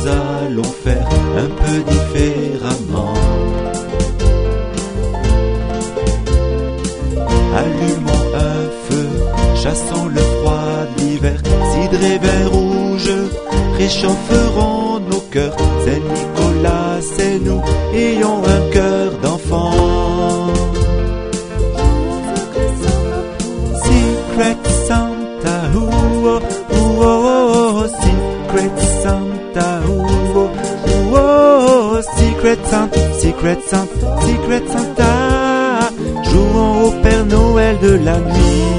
allons faire un peu différemment. Allumons un feu, chassons le froid de l'hiver. Cidre et vin rouge réchaufferont nos cœurs. C'est Nicolas, c'est nous, ayons un cœur d'enfant. Secret Santa, oh, oh, oh, Secret Santa, oh, oh, Secret Santa, Secret Santa, Secret Santa. Jouons au Père Noël de la nuit.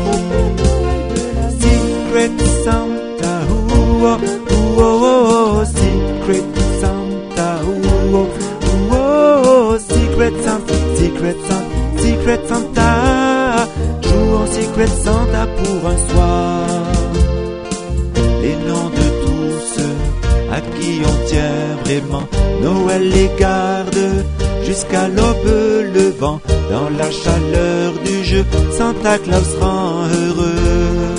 Secret Santa, oh, oh, oh, Secret Santa, oh, oh, Secret Santa, Secret Santa, Secret Santa. Jouons Secret Santa pour un soir. Les noms de tous ceux à qui on tient vraiment, Noël les garde jusqu'à l'aube levant. Dans la chaleur du jeu, Santa Claus rend heureux.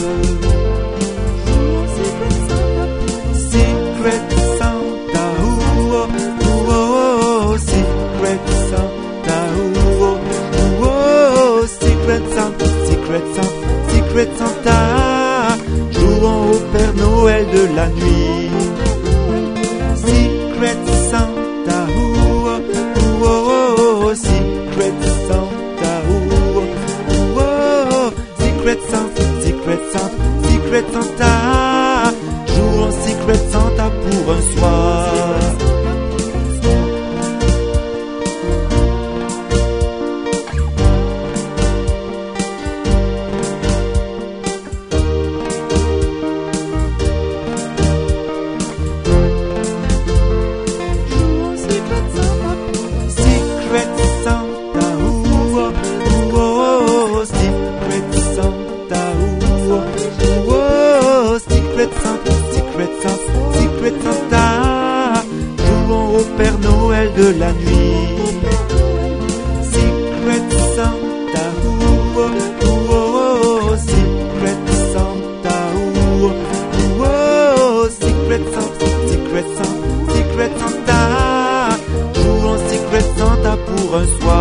Secret Santa, oh, oh, oh, Secret Santa, oh, oh, oh, Secret Santa, Secret Santa, Secret Santa. Jouons au Père Noël de la nuit. Secret Santa, oh, oh, oh, Secret Santa, oh, oh, oh, Secret Santa, Secret Santa, Secret Santa. Jouons Secret Santa pour un soir. Père Noël de la nuit. Secret Santa, oh, oh, oh, Secret Santa, oh, oh, Secret Santa, Secret Santa, Secret Santa. Jouons Secret Santa pour un soir.